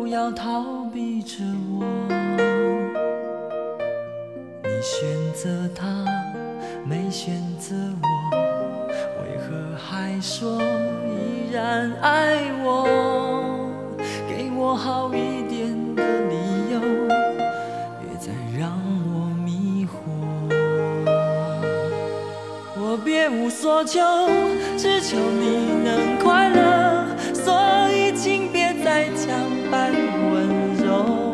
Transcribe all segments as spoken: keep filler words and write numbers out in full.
不要逃避着我。你选择他，没选择我，为何还说依然爱我？给我好一点的理由，别再让我迷惑。我别无所求，只求你能快乐，所以请别再强扮温柔。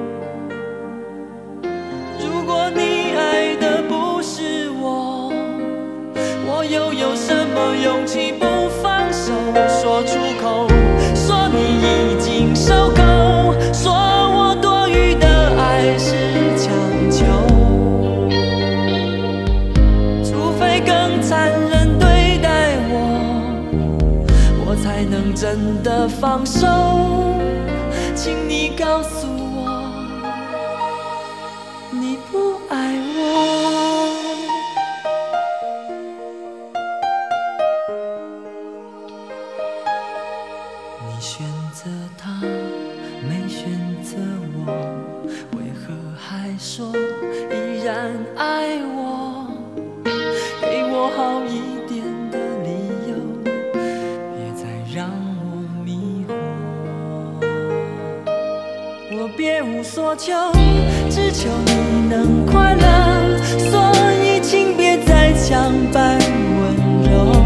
如果你爱的不是我，我又有什么勇气不放手？说出口，说你已经受够，说我多余的爱是强求，除非更残忍对待我，我才能真的放手。请你告诉我，你不爱我。你选择他，没选择我，为何还说依然爱我？给我好一点的理由，别再让我迷惑。我别无所求，只求你能快乐，所以请别再强扮温柔。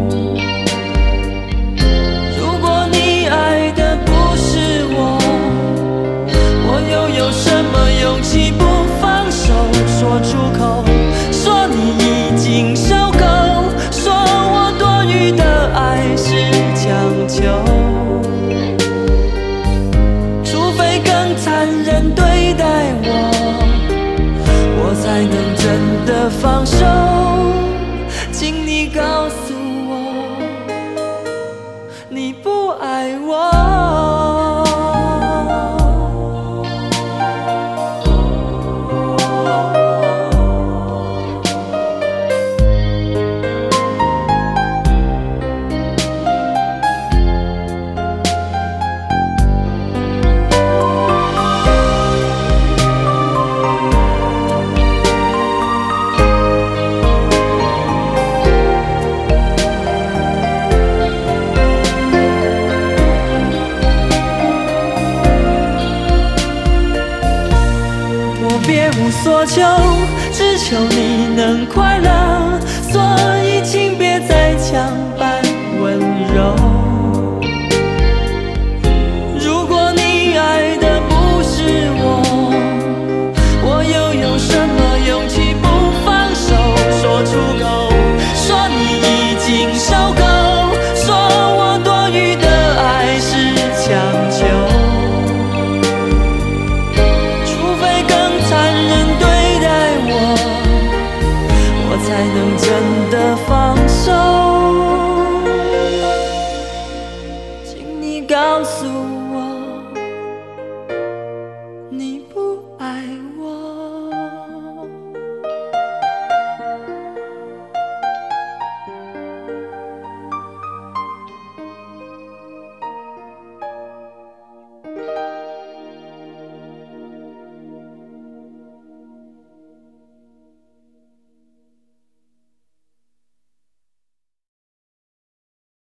如果你爱的不是我，我又有什么勇气不放手？说出口，说你已经受够，说我多余的爱是强求，除非更残忍对待我，我才能真的放手。请你告诉我，你不爱我。别无所求，只求你能快乐，所以请